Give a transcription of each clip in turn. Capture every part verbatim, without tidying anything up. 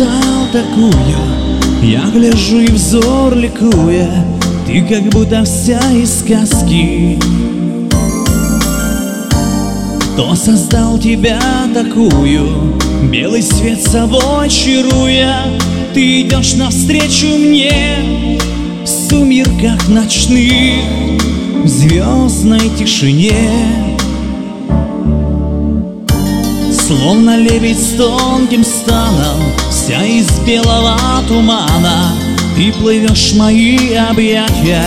создал такую, я гляжу и взор ликуя, ты как будто вся из сказки. Кто создал тебя такую, белый свет собой чаруя, ты идешь навстречу мне в сумерках ночных, в звездной тишине. Словно лебедь с тонким станом, вся из белого тумана, ты плывешь в мои объятия.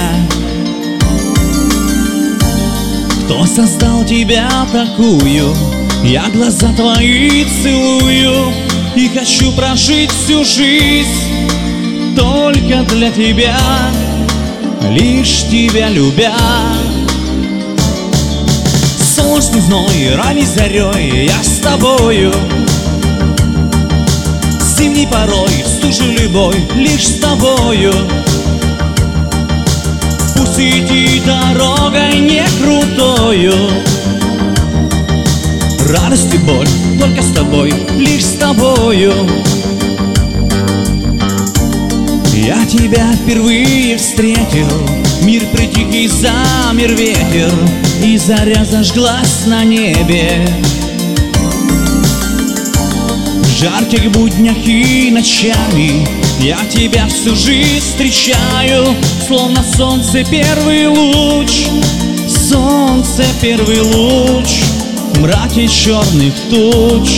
Кто создал тебя такую, я глаза твои целую и хочу прожить всю жизнь только для тебя, лишь тебя любя. Солнечный зной, ранней зарей я с тобою, зимней порой, в стуже любой, лишь с тобою. Пусть идти дорогой не крутою, радость и боль только с тобой, лишь с тобою. Я тебя впервые встретил, мир притих и замер ветер, и заря зажглась на небе. В жарких буднях и ночами я тебя всю жизнь встречаю, словно солнце первый луч, солнце первый луч в мраке черных туч.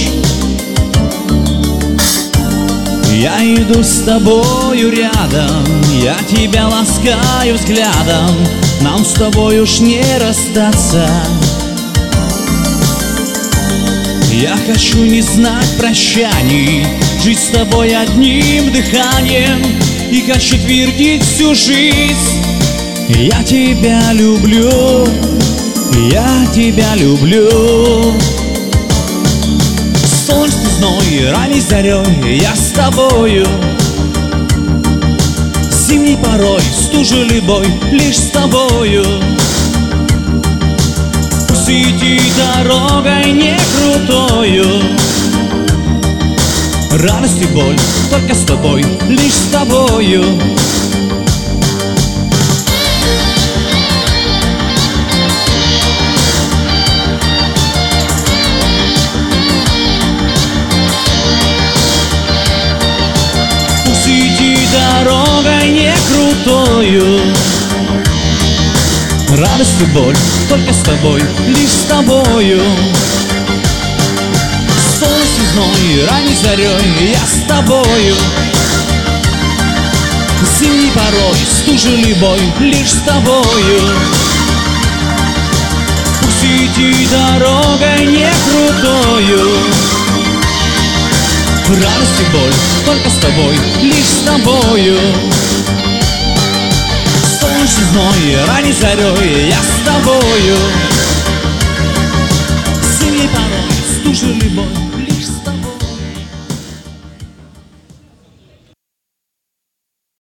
Я иду с тобою рядом, я тебя ласкаю взглядом, нам с тобой уж не расстаться. Я хочу не знать прощаний, жить с тобой одним дыханием, и хочу твердить всю жизнь: я тебя люблю, я тебя люблю. Солнечный зной, ранней зарей я с тобою, зимней порой, стужей любой, лишь с тобою. Пусть идти дорогой не крутою, радость и боль только с тобой, лишь с тобою. Дорогой не крутою, радость и боль только с тобой, лишь с тобою. Солнце зной, ранней зарей я с тобою, зимней порой, стужей любой, лишь с тобою. Пусть идти дорогой не крутою, радость и боль только с тобой, лишь с тобою. Солнечный зной, ранней зарей я с тобою, зимней порой, стужей любой.